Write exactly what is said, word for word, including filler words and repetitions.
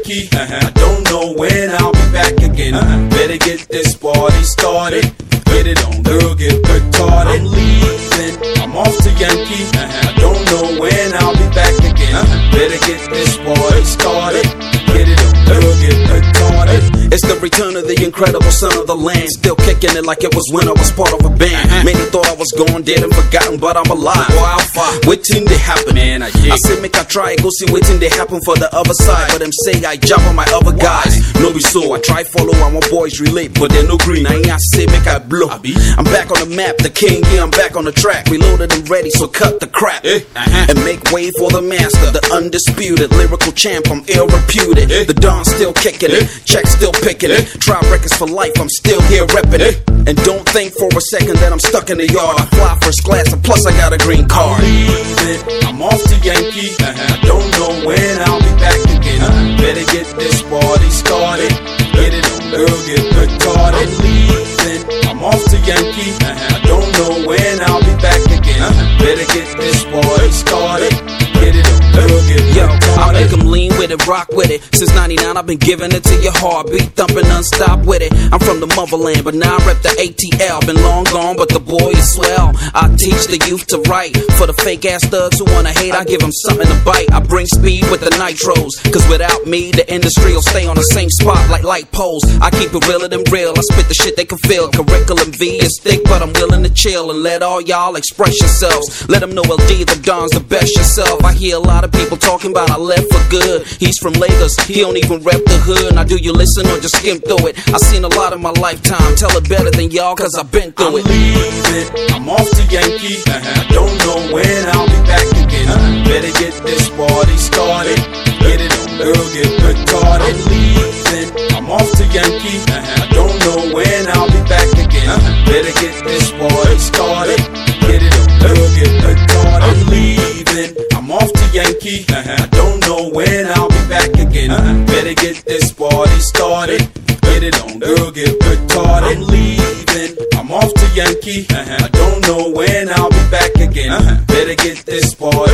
Yankee. Uh-huh. I don't know when I'll be back again. Uh-huh. Better get this party started. Get it on, girl, get retarded. I'm leaving, I'm off to Yankee. Uh-huh. I don't know when I'll be back again. Uh-huh. Better get this party started. Get it on, girl, get retarded. It's the return of the incredible son of the land. Still kicking it like it was when I was part of a band. Uh-huh. Many thought I was gone, dead and forgotten, but I'm alive. Boy, Alpha, waiting to happen. Man, I, yeah. I say make I try, go see waiting to happen for the other side. But them say I job on my other guys. No be so, I try follow, I want boys relate, but they're no green. I ain't I say make I blow. I be. I'm back on the map, the king, yeah, I'm back on the track. Reloaded and ready, so cut the crap. Eh. Uh-huh. And make way for the master, the undisputed lyrical champ, I'm ill reputed. Eh. The Don still kicking Eh. it, check still picking Eh. it. Try records for life, I'm still here repping it. And don't think for a second that I'm stuck in the yard. I fly first class and plus I got a green card. I'm leaving, I'm off to Yankee. Uh-huh. I don't know when I'll be back again. Uh-huh. Better get this party started. Get it on, girl, get retarded. I'm leaving, I'm off to Yankee. Uh-huh. I don't know when I'll be back again. Uh-huh. Better get this party started. Get it on, girl, get Yo, retarded. I make them lean with it, rock with it. Since ninety-nine, I've been giving it to your heartbeat, thumping non-stop with it. I'm from the motherland, but now I rep the A T L. Been long gone, but the boy is swell. I teach the youth to write. For the fake-ass thugs who wanna hate, I give them something to bite. I bring speed with the nitros, cause without me, the industry will stay on the same spot like light poles. I keep it realer than real, I spit the shit they can feel. Curriculum V is thick, but I'm willing to chill and let all y'all express yourselves. Let them know L D, the Don's the best yourself. I hear a lot of people talking about I left for good. He's from Lagos, he don't even rep the hood. Now do you listen or just skim through it? I seen a lot in my lifetime, tell it better than y'all cause I've been through I'm it. leaving, I'm off to Yankee. Uh-huh. I don't know when I'll be back again. Uh-huh. Better get this party started. Get it on, girl, get retarded. I'm leaving, I'm off to Yankee. Uh-huh. I don't know when I'll be back again. Uh-huh. Better get this party started. Get it on, girl, get retarded. I'm leaving, I'm off to Yankee. Uh-huh. I don't know when I'll be back again. Uh-huh. Better get this party started. Get it on, girl, get retarded. I'm leaving, I'm off to Yankee. Uh-huh. I don't know when I'll be back again. Uh-huh. Better get this party